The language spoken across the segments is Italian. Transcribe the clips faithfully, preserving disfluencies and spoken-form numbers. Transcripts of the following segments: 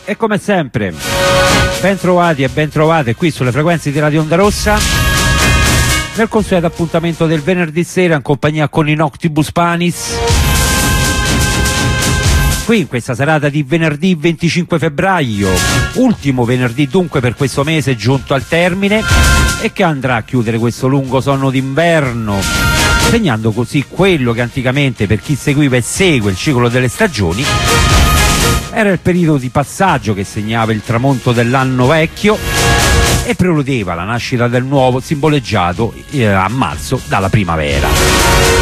E come sempre, ben trovati e ben trovate qui sulle frequenze di Radio Onda Rossa, nel consueto appuntamento del venerdì sera in compagnia con i Noctibus Panis. Qui in questa serata di venerdì venticinque febbraio, ultimo venerdì dunque per questo mese giunto al termine e che andrà a chiudere questo lungo sonno d'inverno, segnando così quello che anticamente, per chi seguiva e segue il ciclo delle stagioni, era il periodo di passaggio che segnava il tramonto dell'anno vecchio e preludeva la nascita del nuovo, simboleggiato eh, a marzo dalla primavera.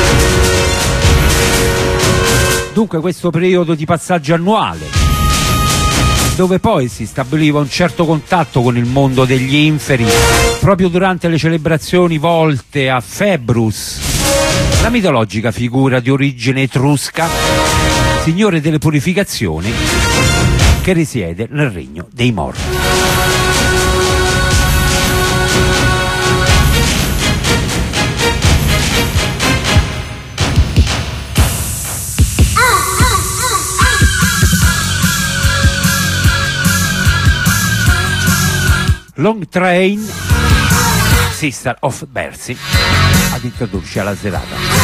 Dunque questo periodo di passaggio annuale, dove poi si stabiliva un certo contatto con il mondo degli inferi, proprio durante le celebrazioni volte a Februs, la mitologica figura di origine etrusca, signore delle purificazioni, che risiede nel regno dei morti. Long Train, Sister of Mercy, ad introdurci alla serata.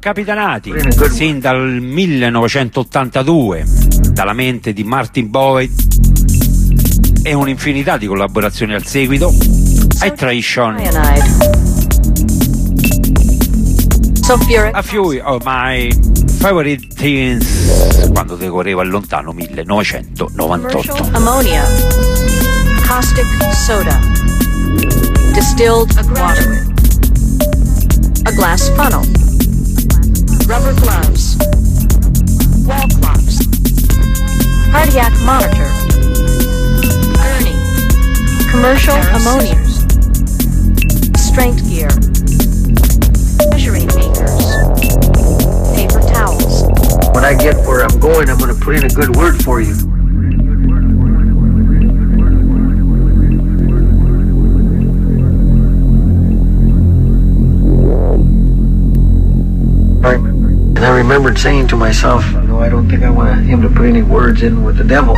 capitanati sin dal millenovecentottantadue dalla mente di Martin Boyd e un'infinità di collaborazioni al seguito, Hydration, a few of my favorite things, quando decorreva il lontano millenovecentonovantotto. Ammonia, caustic soda, distilled water, a glass funnel, rubber gloves, wall clocks, cardiac monitor, gurney, commercial ammonias, strength gear, measuring meters, paper towels. When I get where I'm going, I'm going to put in a good word for you. And I remembered saying to myself, no, I don't think I want him to put any words in with the devil.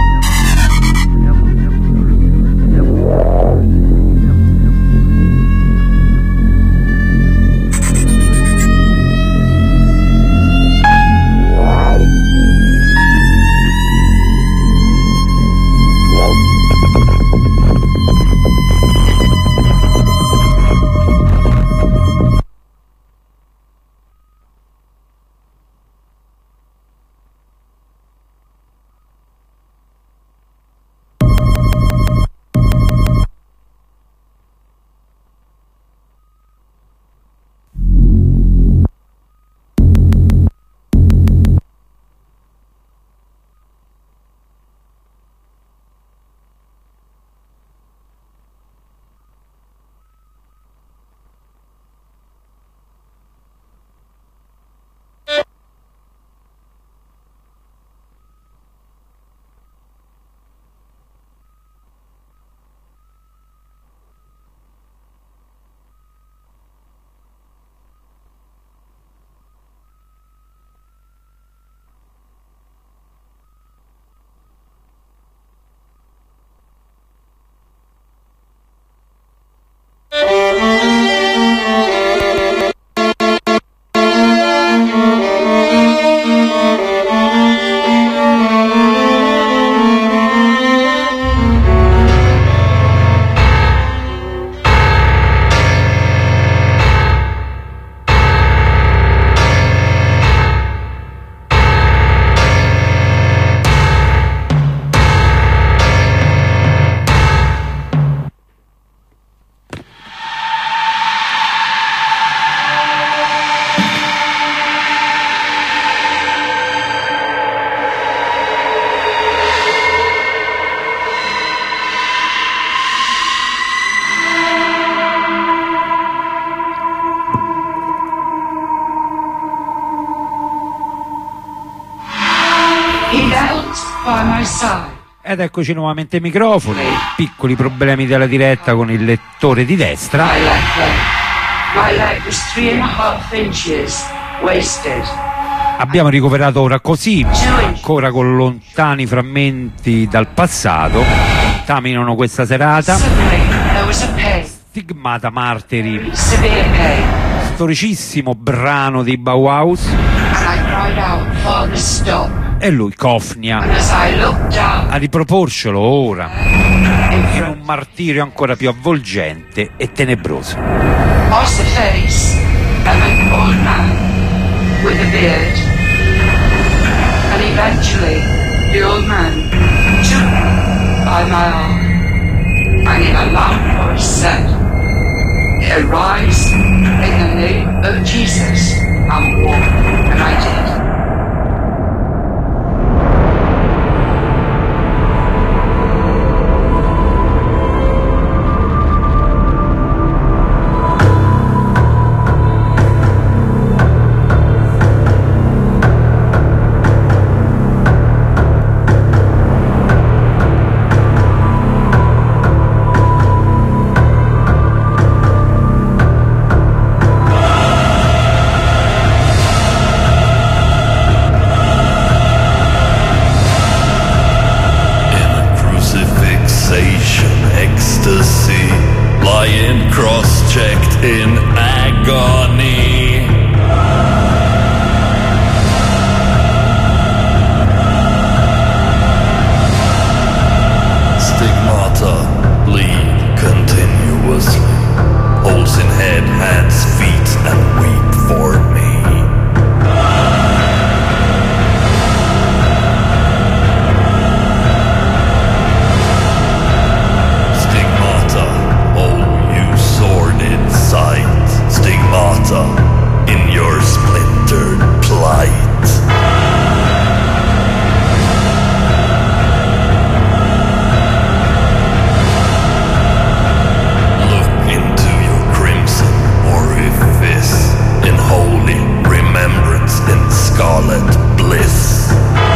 Ed eccoci nuovamente ai microfoni, piccoli problemi della diretta con il lettore di destra. Abbiamo ricoverato ora così, ancora con lontani frammenti dal passato, contaminano questa serata. Stigmata Martiri, storicissimo brano di Bauhaus. E lui, Cofnia, a riproporcelo ora in un martirio ancora più avvolgente e tenebroso. Past the face of an old man with a beard, and eventually the old man took me by my arm, and in a loud voice said, "Arise in the name of Jesus and walk," and I did. bliss.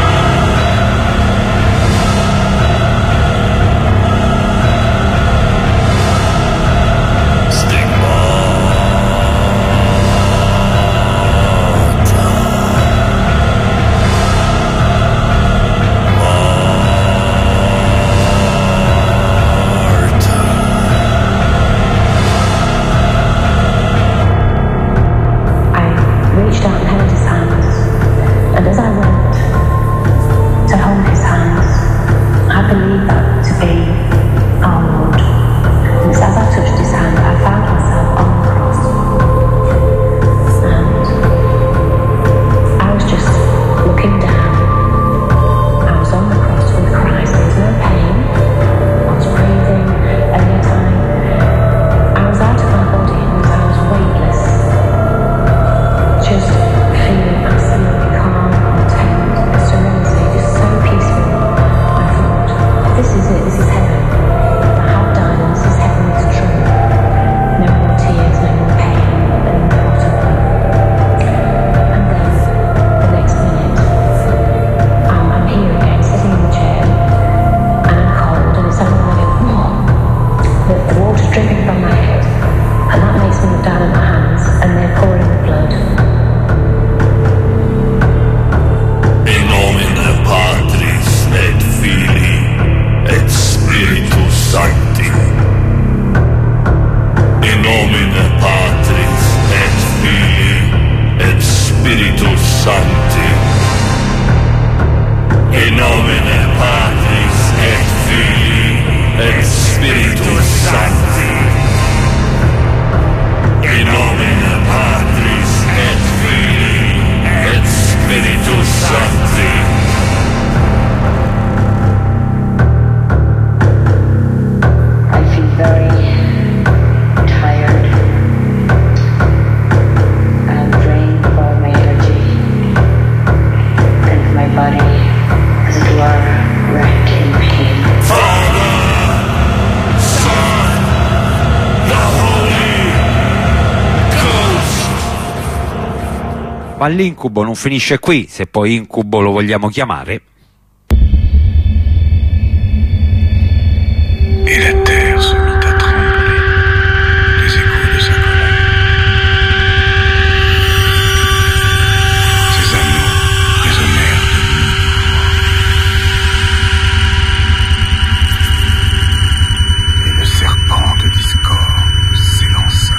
Ma l'incubo non finisce qui, se poi incubo lo vogliamo chiamare. Et la terre se mit à trembler des échos de sa colère. Ses anneaux résonnèrent de nuit. Et le serpent de discorde s'élança.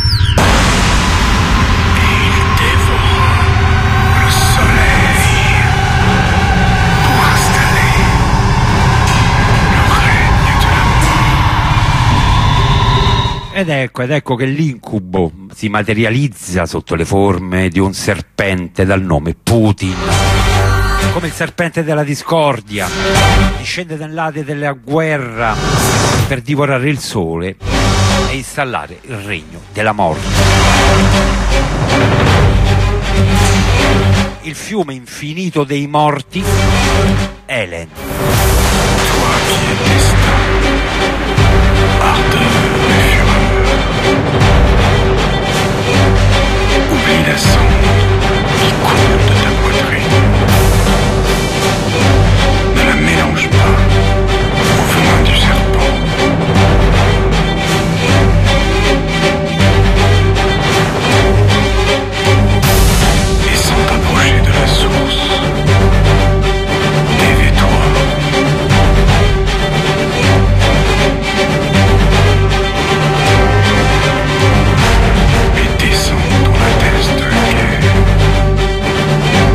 Et il dévora le soleil pour installer le règne de la mort. Ed ecco, ed ecco che l'incubo si materializza sotto le forme di un serpente dal nome Putin. Come il serpente della discordia, discende dall'Ade della guerra per divorare il sole e installare il regno della morte. Il fiume infinito dei morti, Helen. Toi qui es destin, ardeur et fureur, oublie la sonde qui coule de ta poitrine. Ne la mélange pas au venin du serpent. Et sans t'approcher de la source, dévais-toi. Et descends ton Altesse de la guerre.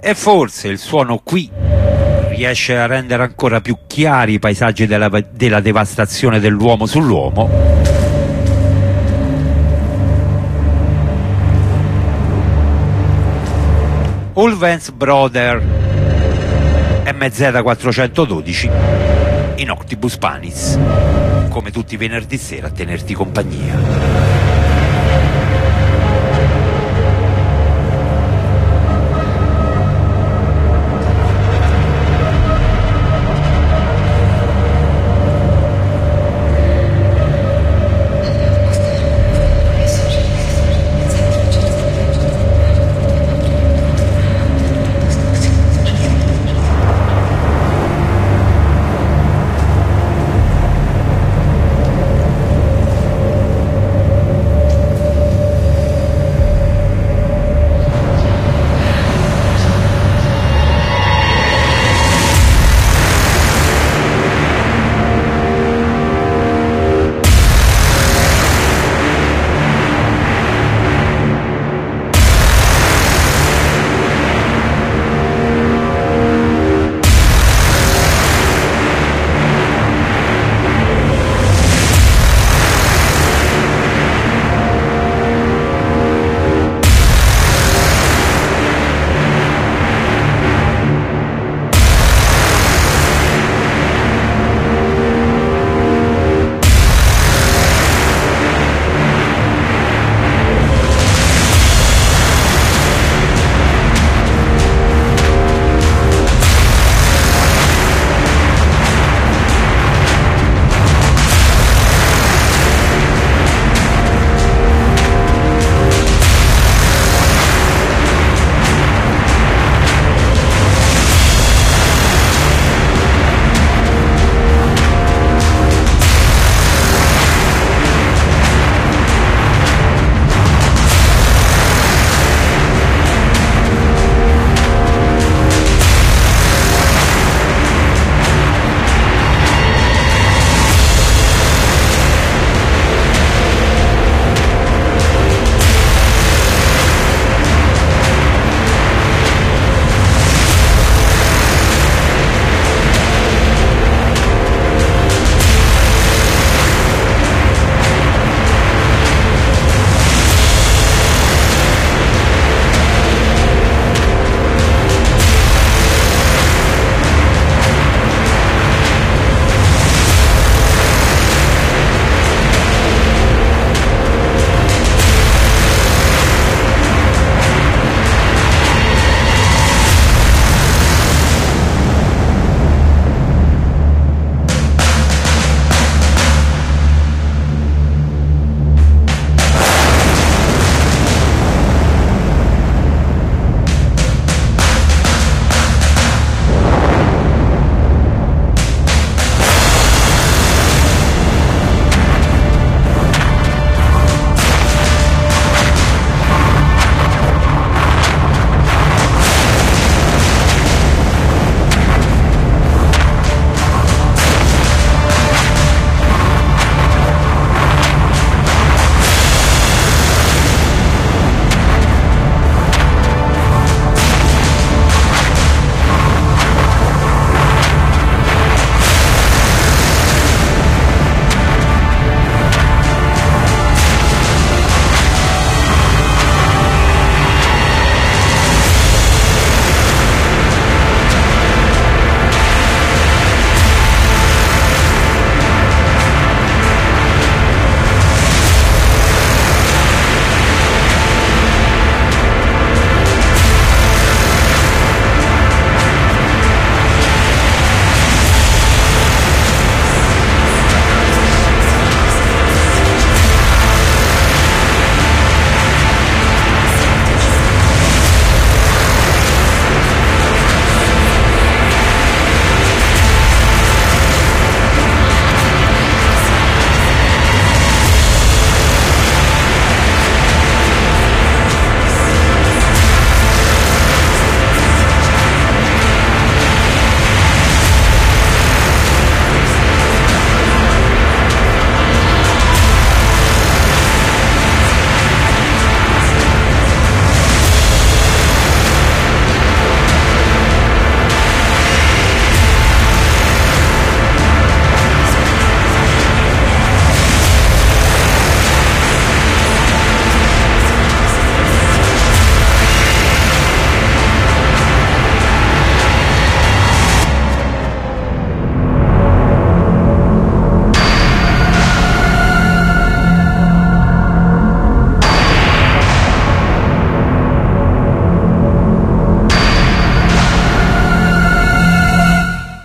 E forse il suono qui riesce a rendere ancora più chiari i paesaggi della, della devastazione dell'uomo sull'uomo. Ulvens Brother M Z quattrocentododici in Octibus Panis, come tutti i venerdì sera a tenerti compagnia.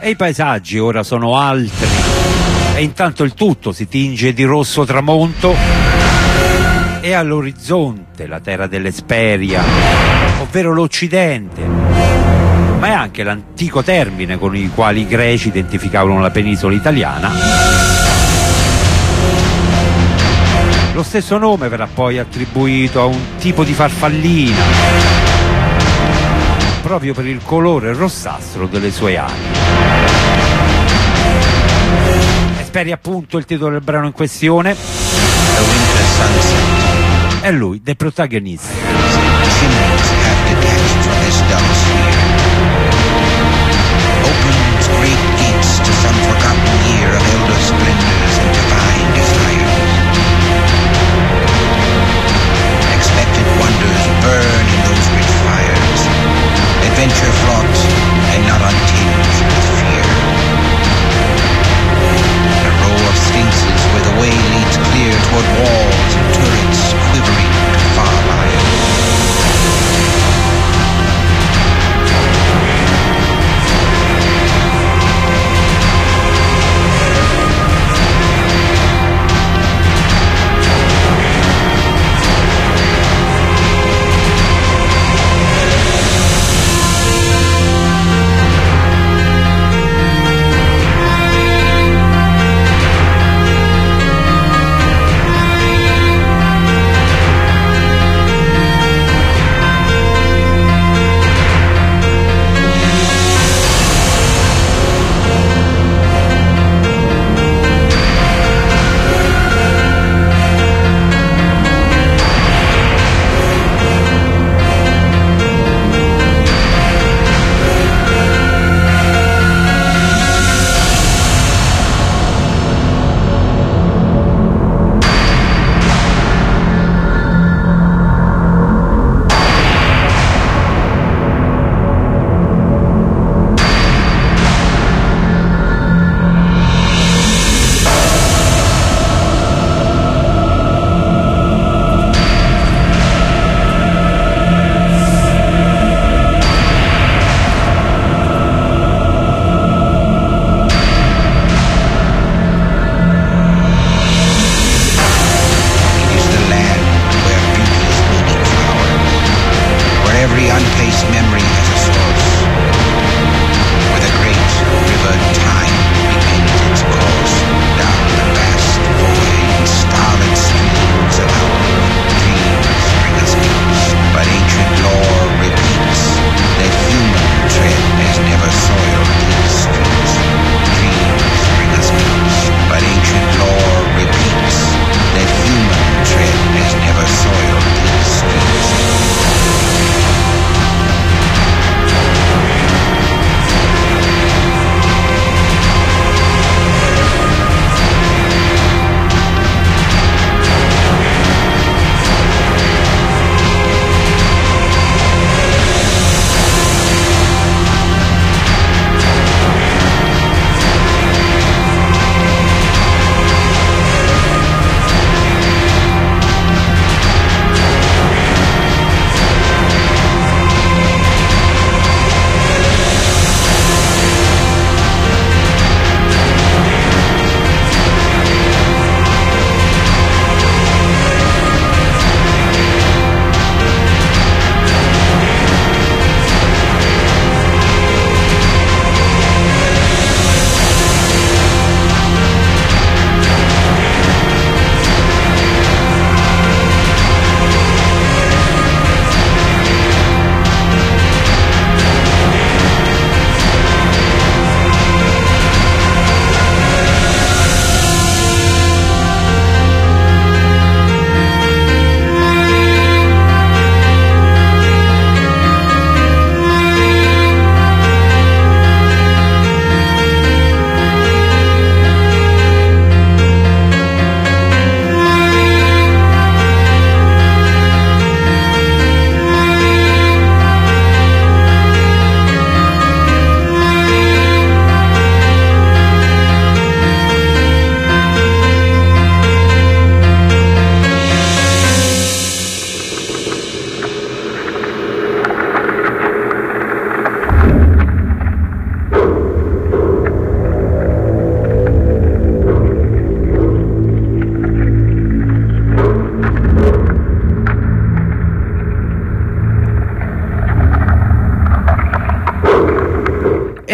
e i paesaggi ora sono altri, e intanto il tutto si tinge di rosso tramonto e all'orizzonte la terra dell'Esperia, ovvero l'Occidente, ma è anche l'antico termine con il quale i greci identificavano la penisola italiana. Lo stesso nome verrà poi attribuito a un tipo di farfallina, proprio per il colore rossastro delle sue ali. Esperia, appunto, il titolo del brano in questione. The winter sunset. È lui, The Protagonist. Chimneys have detached from this dull sphere. Opens great gates to some forgotten year of elder splendors and divine desires. Expected wonders burn in those rich fires. Adventure fraught and not untinged with fear. A row of sphinxes where the way leads clear toward walls and turrets quivering to far miles.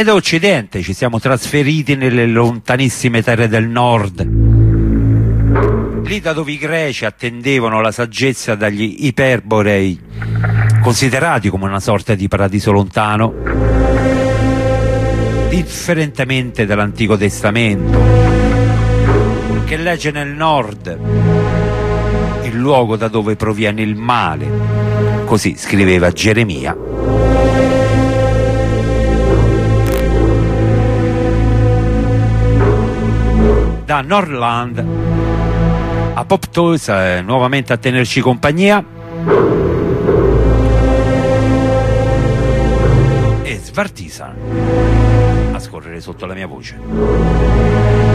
e da Occidente ci siamo trasferiti nelle lontanissime terre del nord, lì da dove i greci attendevano la saggezza dagli Iperborei, considerati come una sorta di paradiso lontano, differentemente dall'Antico Testamento, che legge nel nord, il luogo da dove proviene il male. Così scriveva Geremia. Da Nordland Apoptosa è nuovamente a tenerci compagnia, e Svartisan a scorrere sotto la mia voce.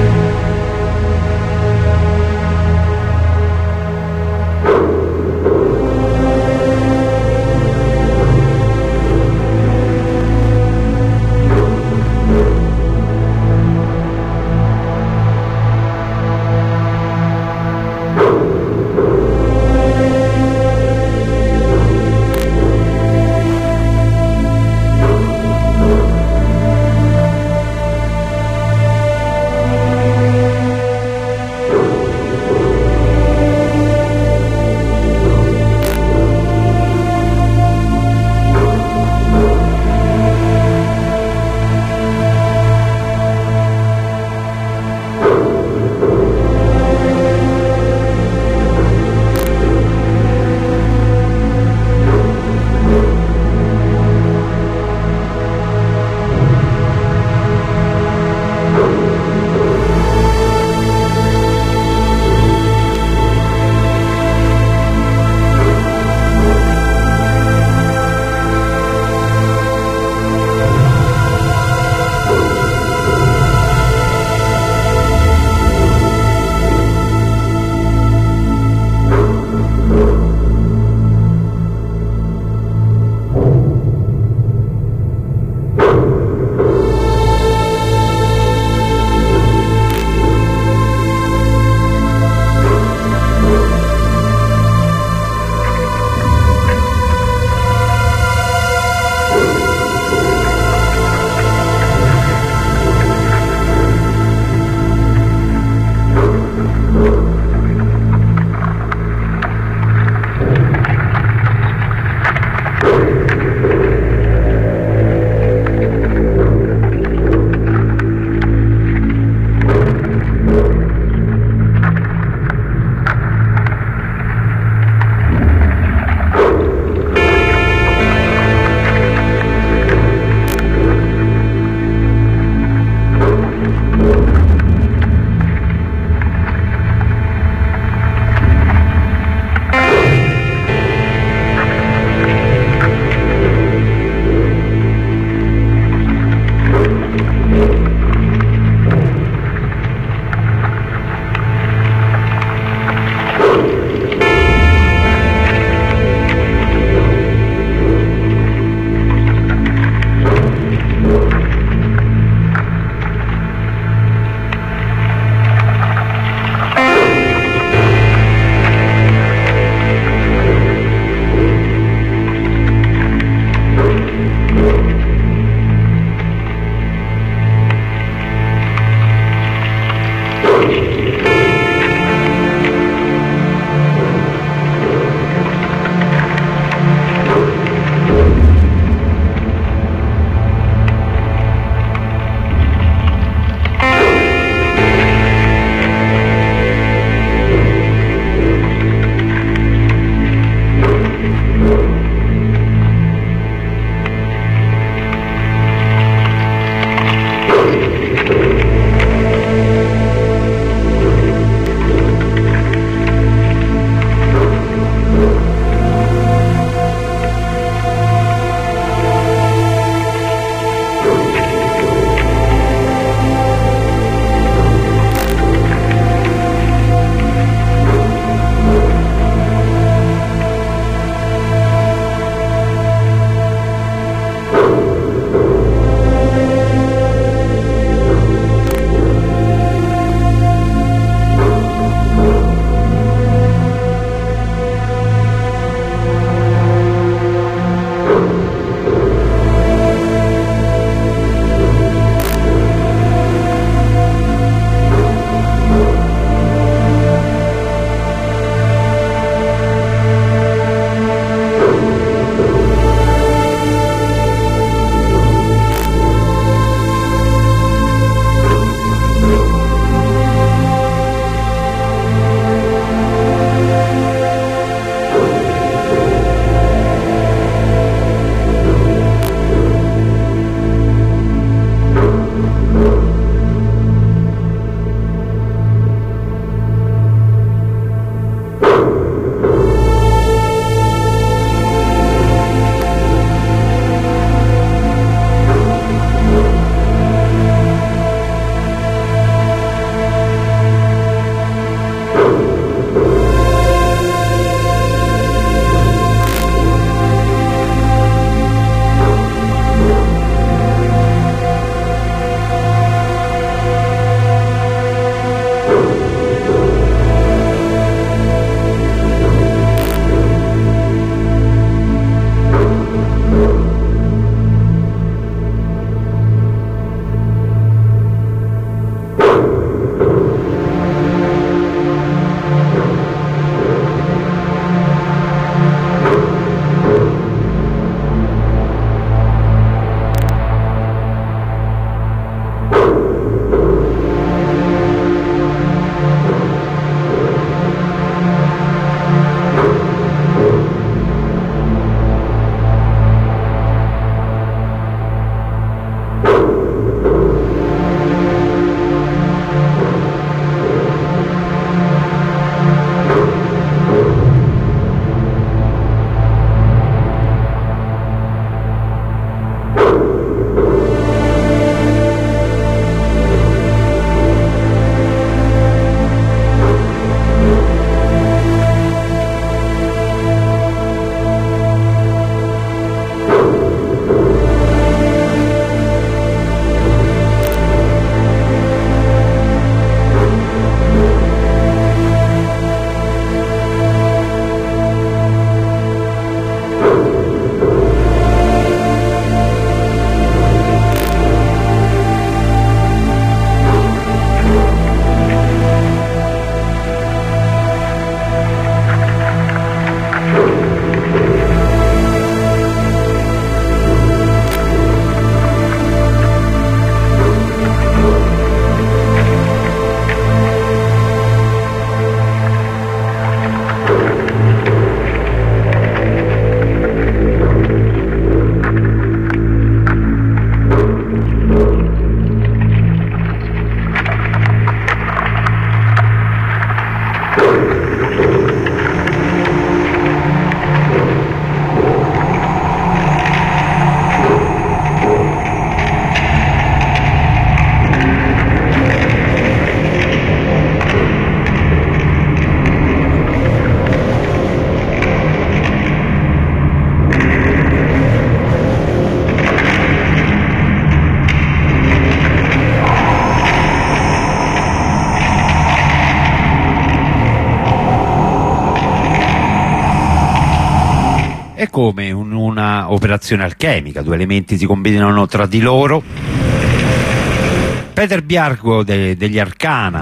È come un, una operazione alchemica, due elementi si combinano tra di loro. Peter Bjargo de, degli Arcana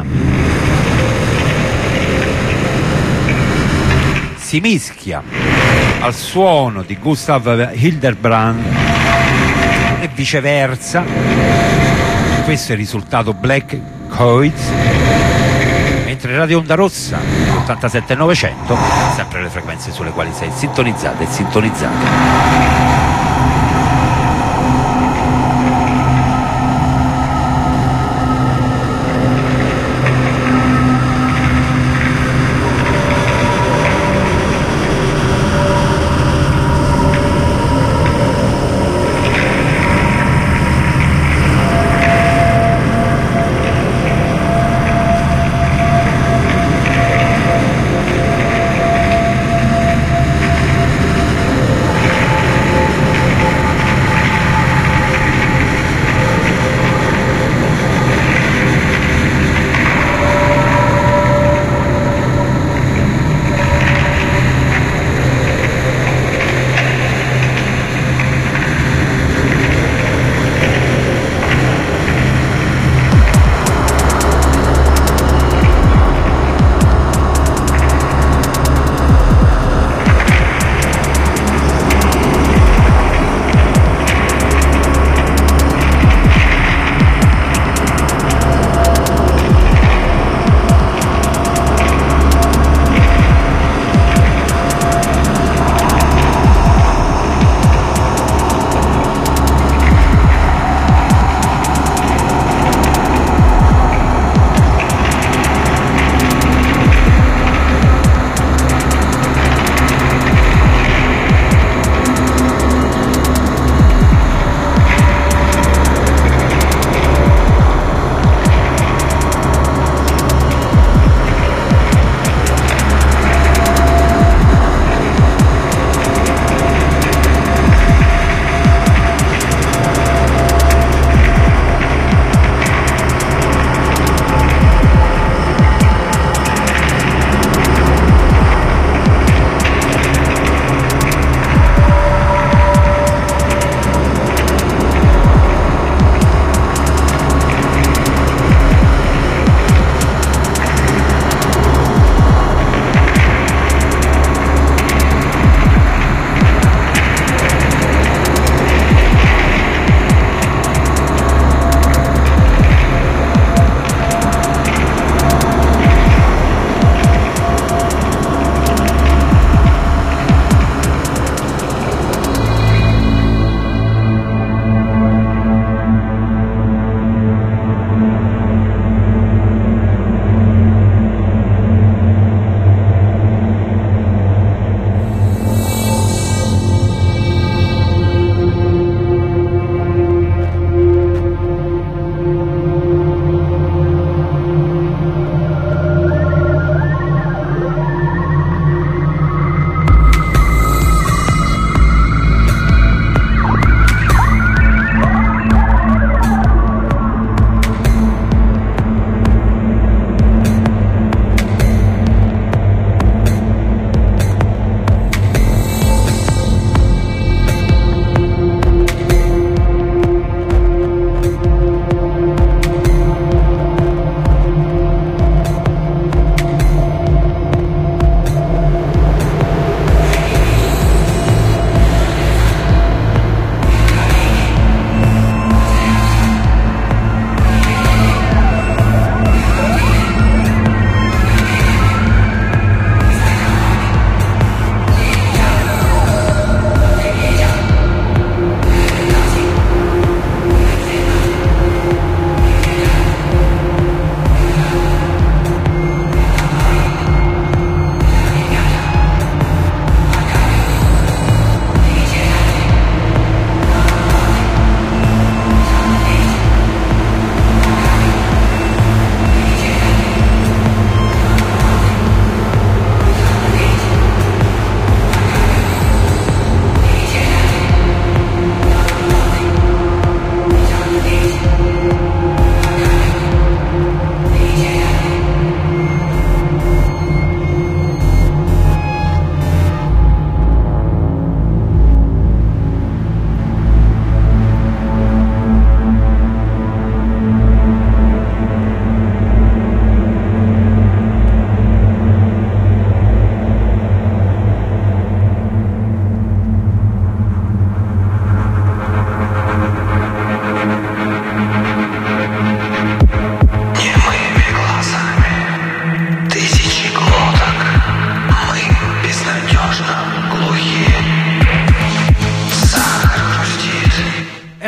si mischia al suono di Gustav Hildebrand e viceversa. Questo è il risultato Black Coils, mentre Radio Onda Rossa ottantasette novecento, sempre le frequenze sulle quali sei sintonizzata e sintonizzato.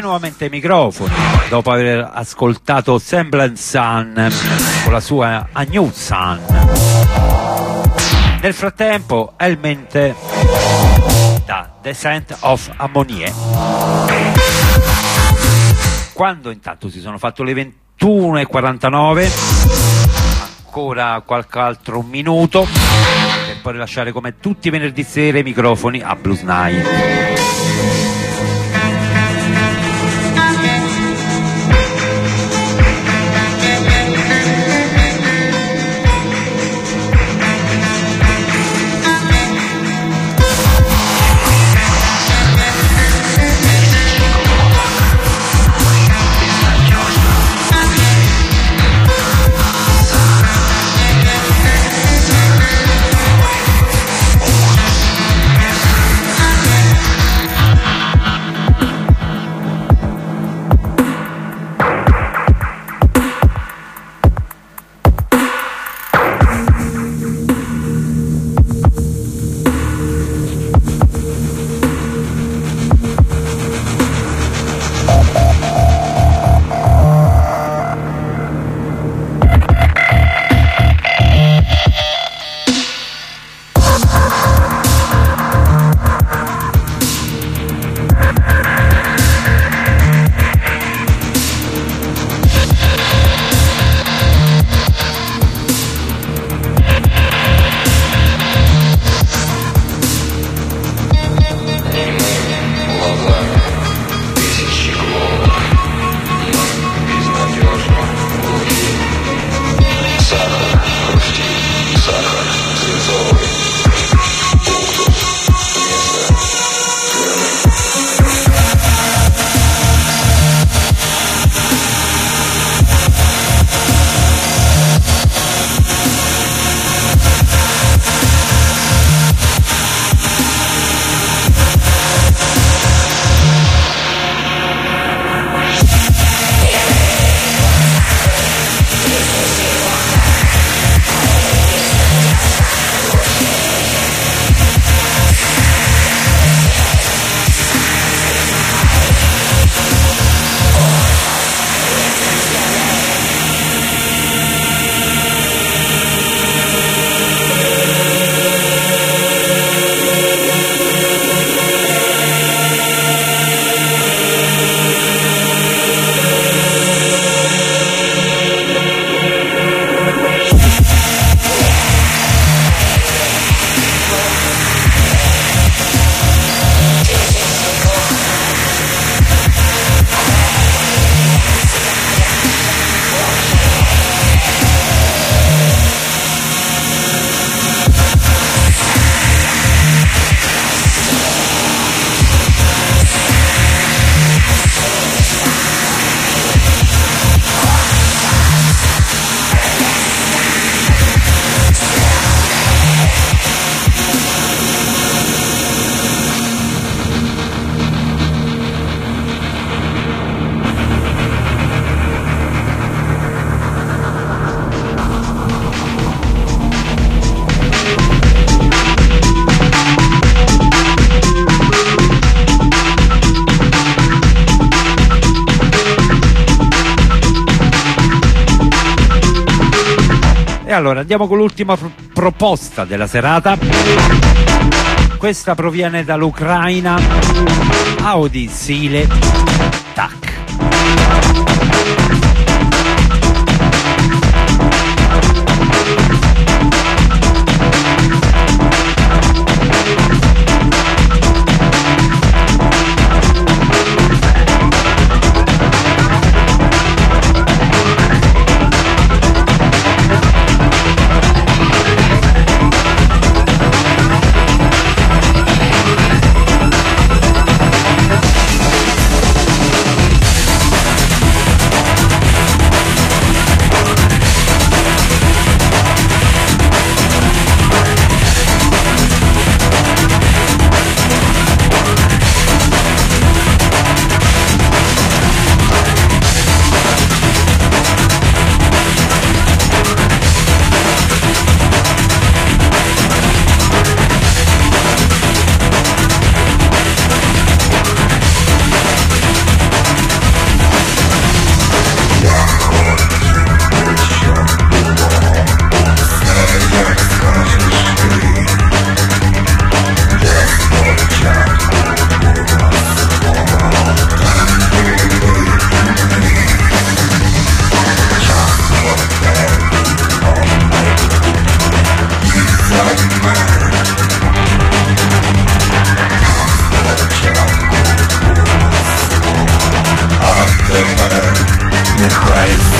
nuovamente ai microfoni dopo aver ascoltato Semblance Sun con la sua A New Sun. Nel frattempo Helmet da Descent of Ammonie. Quando intanto si sono fatto le ventuno e quarantanove, ancora qualche altro minuto per poi lasciare come tutti i venerdì sera i microfoni a Blues Night. E allora andiamo con l'ultima pr- proposta della serata. Questa proviene dall'Ucraina. Audi Sile Tac.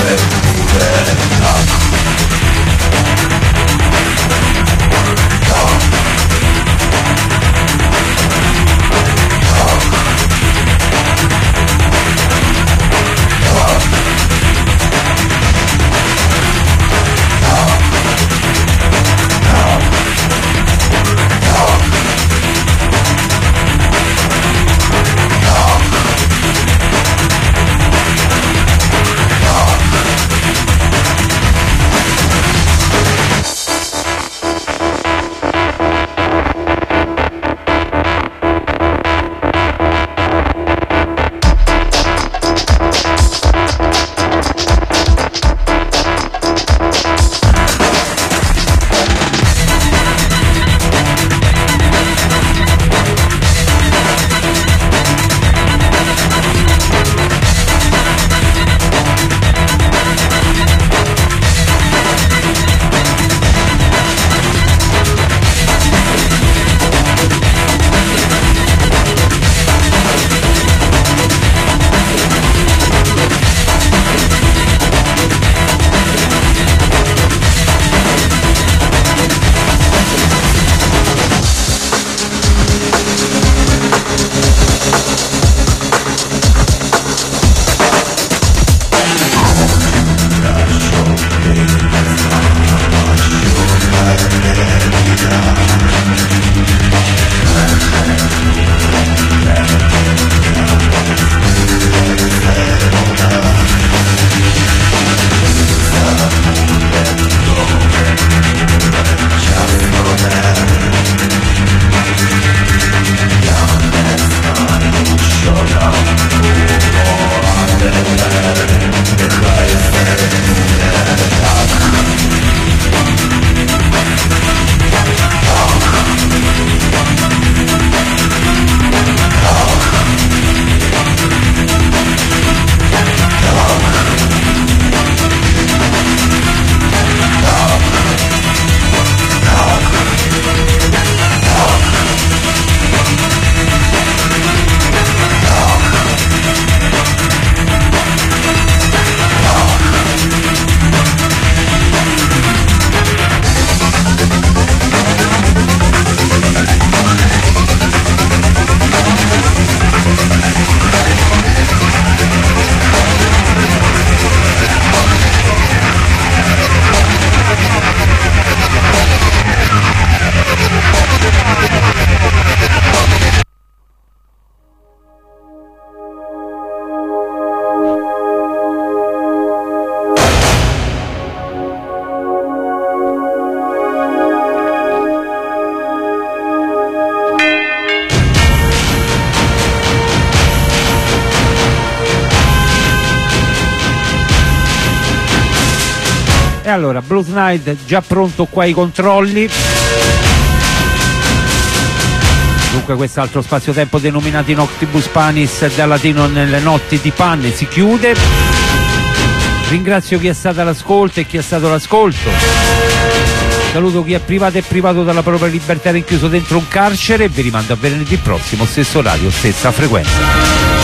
E allora, Blues Night già pronto qua ai controlli. Dunque quest'altro spazio-tempo denominato Noctibus Panis da latino nelle notti di panne si chiude. Ringrazio chi è stato all'ascolto e chi è stato all'ascolto. Saluto chi è privato e privato dalla propria libertà rinchiuso dentro un carcere e vi rimando a venerdì prossimo, stesso orario, stessa frequenza.